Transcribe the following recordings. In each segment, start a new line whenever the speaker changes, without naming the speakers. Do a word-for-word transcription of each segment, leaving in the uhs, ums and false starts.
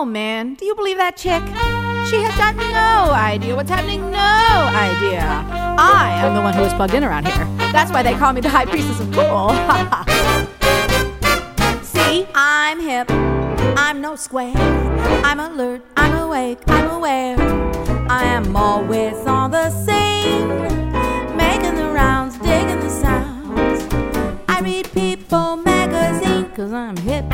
Oh man, do you believe that chick? She has got no idea what's happening, no idea. I am the one who is plugged in around here. That's why they call me the High Priestess of Cool. See, I'm hip, I'm no square. I'm alert, I'm awake, I'm aware. I am always on the scene, making the rounds, digging the sounds. I read People magazine, cause I'm hip.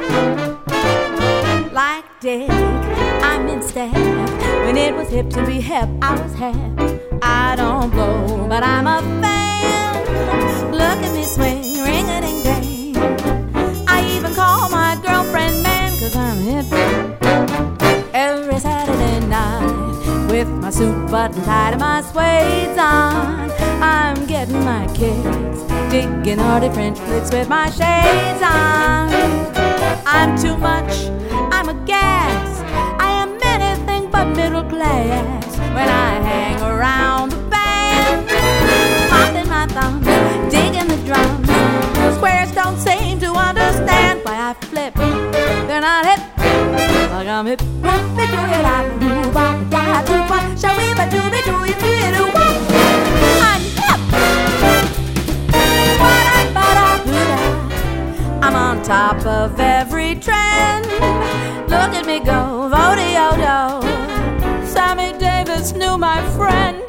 Like Dick, I'm in step. When it was hip to be hip, I was hip. I don't blow, but I'm a fan. Look at me swing, ring-a-ding-ding. I even call my girlfriend man, cause I'm hip. Every Saturday night, with my suit button tied and my suede's on, I'm getting my kicks, digging hardy French flicks with my shades on. I'm too much, I'm a gas. I am anything but middle class. When I hang around the band, popping my thumbs, digging the drums. Squares don't seem to understand why I flip. They're not hip, like I'm hip. Whoopie do it, I do, bop, da, do, what? Shall we, but do me, do you, do you, do what? I'm hip. What I, but I, do that. I'm on top of every trend. Look at me go, vodeo-do. Sammy Davis knew my friend.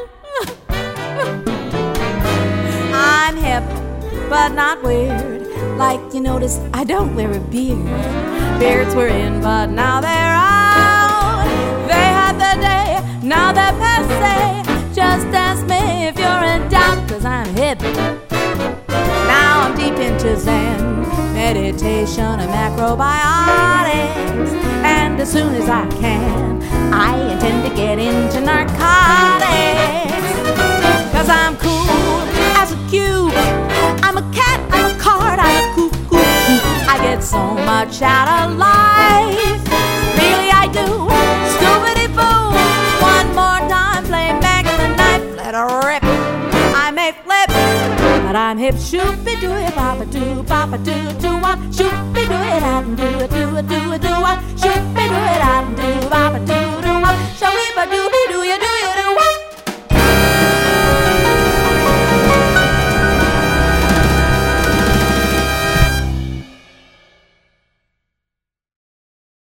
I'm hip, but not weird. Like you notice, I don't wear a beard. Beards were in, but now they're out. They had their day, now they're passé. Just ask me if you're in doubt, cause I'm hip. Now I'm deep into Zen, meditation and macrobiotics. And as soon as I can, I intend to get into narcotics. Cause I'm cool as a cube. I'm a cat, I'm a card, I'm a cuckoo. I get so much out of life. Really I do. Stupidity boo. One more time, play back in the knife. Let her rip. I may flip, but I'm hip. Shoopy do it, papa do, papa do, do what? Shoopy do it, I do it, do it, do it, do what? Shoopy do it, I do, papa do, do what? Shall we, but do, do you, do you, do